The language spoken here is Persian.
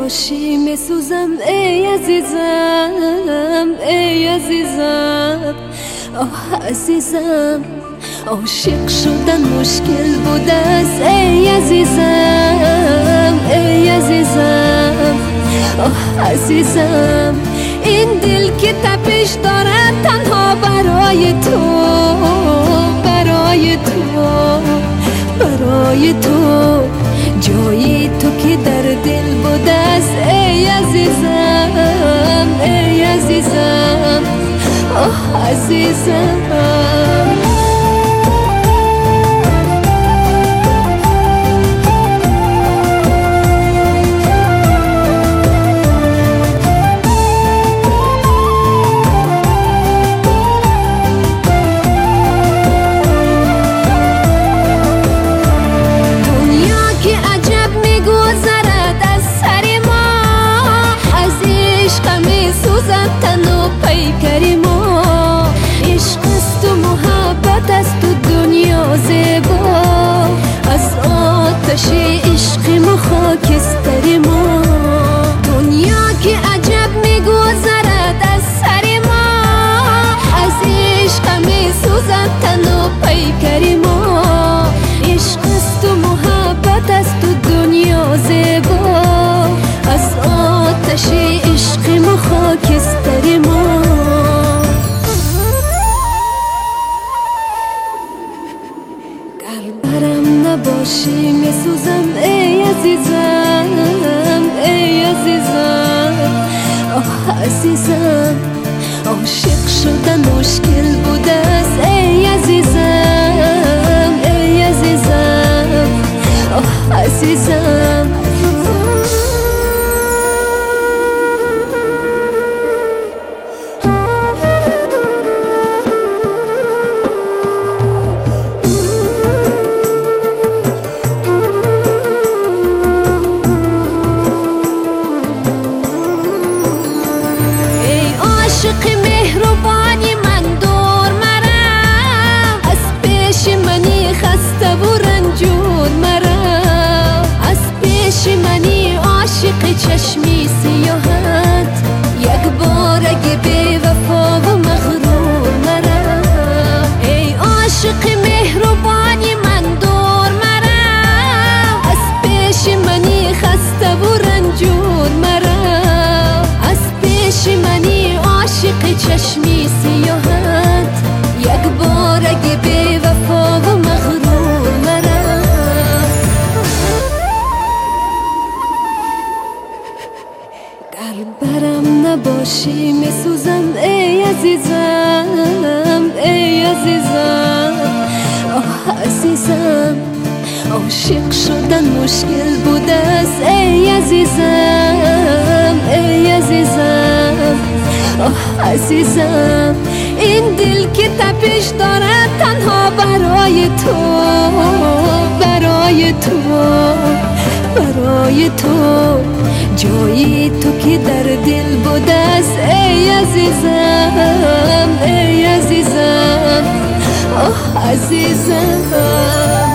نباشی میسوزم ای عزیزم، ای عزیزم، آه عزیزم. عاشق شدن مشکل بوده است ای عزیزم، ای عزیزم، آه عزیزم. این دل که تپش دارد تنها برای تو، برای تو، برای تو. جای تو که در دل بوده است ای عزیزم، ای عزیزم، آه عزیزم. عشق ما خاکستر ما، دنیا که عجب میگذرد از سر ما. از عشق میسوزد تن و پیکر ما. عشق است و محبت است و دنیا زیبا. از آتش عشق ما خاکستر ما. برم نباشی میسوزم ای عزیزم، ای عزیزم، آه عزیزم. عاشق شدن مشکل بوده است ای عزیزم، ای عزیزم، آه عزیزم. عاشق مهربانی من دور مرا، از پیش منی خسته و رنجور مرا. از پیش منی عاشق چشمی سیاحت، یک بارگ بی وفا و مغرور مرا. ای عاشق مهربانی من دور مرا، از پیش منی خسته و رنجور مرا. از پیش منی عاشق چشمی سیاحت، یک بارگ بی وفا و مغرور مرا. گر برم نباشی میسوزم ای عزیزم، ای عزیزم، آه عزیزم. عاشق شدن مشکل بوده است ای عزیزم، ای عزیزم، آه عزیزم. این دل که تپش دارد تنها برای تو، برای تو، برای تو. جای تو که در دل بوده است ای عزیزم، ای عزیزم، آه عزیزم.